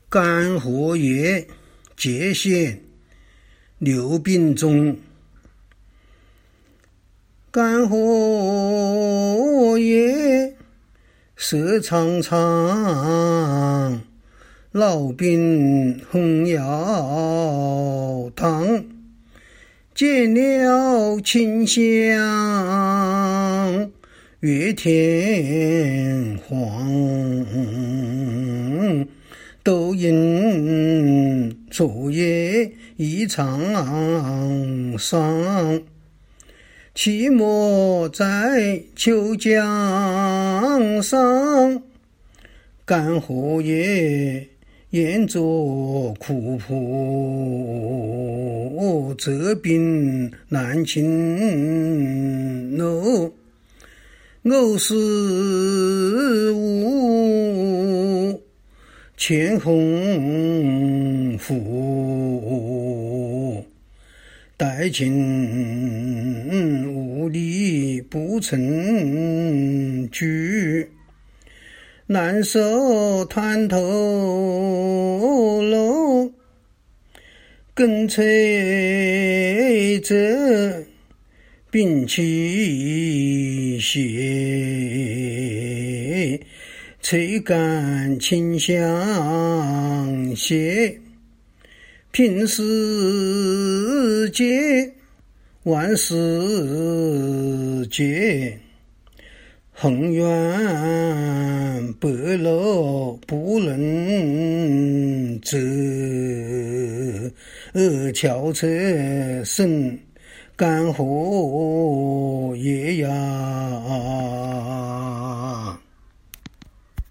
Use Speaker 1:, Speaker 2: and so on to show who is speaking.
Speaker 1: 干荷叶节县刘秉忠。干荷叶色苍苍，老病红药汤，见了清香月天黄，都因昨夜一场伤，期末在秋江上，干荷叶沿着枯坡，这病难侵漏，偶是无千红福，待尽无力不成句，难受滩头路，更吹着病气血，吹干清香血，平世界万事皆恒远白露不能遮，憔悴生干荷叶呀。